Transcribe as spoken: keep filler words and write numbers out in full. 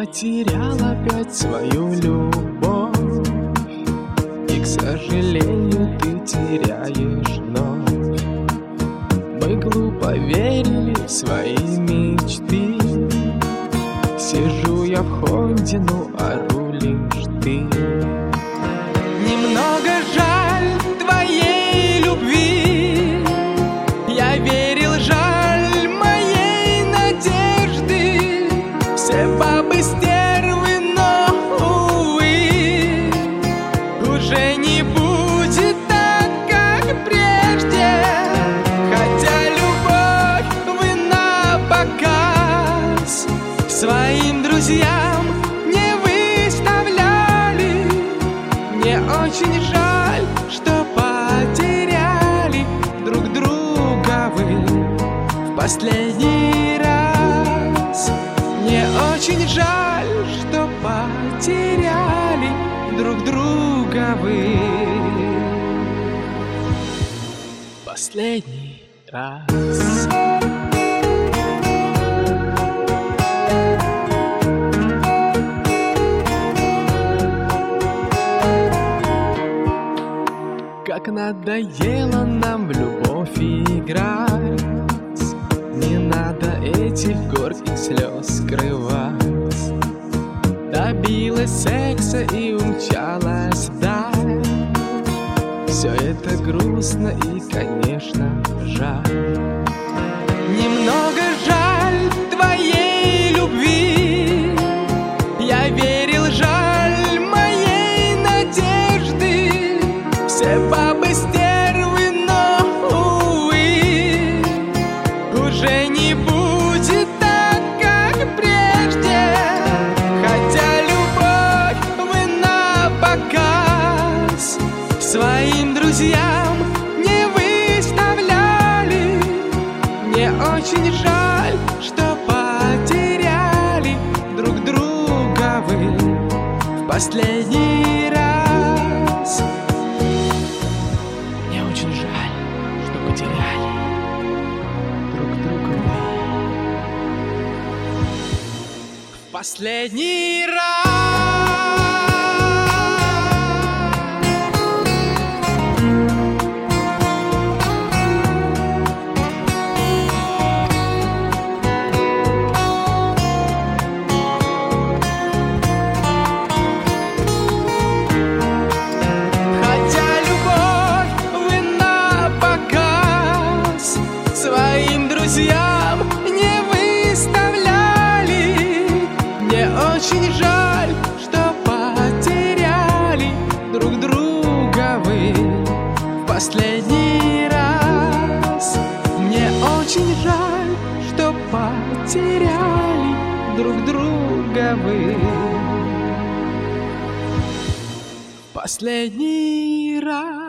потерял опять свою любовь, и, к сожалению, ты теряешь вновь. Мы глупо верили в свои мечты. Сижу я в Хонде, ну а рулишь ты. Немного жаль твоей любви. Я верил, жаль моей надежды. Все бабы стервы, но, увы, уже не будет так, как прежде. Хотя любовь вы напоказ своим друзьям не выставляли. Мне очень жаль, что потеряли друг друга вы в последний раз. Мне очень жаль, что потеряли друг друга вы в последний раз. Как надоело нам в любовь играть. Не надо этих горьких слез скрывать. Добилась секса и умчалась вдаль. Все это грустно и, конечно, жаль. Немного жаль твоей любви. Я верил, жаль моей надежды. Все бабы стервы, но, увы, уже не будет так, как прежде. Хотя любовь вы напоказ своим друзьям не выставляли. Мне очень жаль, что потеряли друг друга вы в последний раз. Мне очень жаль, что потеряли друг друга вы в последний раз. Своим друзьям не выставляли. Мне очень жаль, что потеряли друг друга вы в последний раз. Мне очень жаль, что потеряли друг друга вы в последний раз.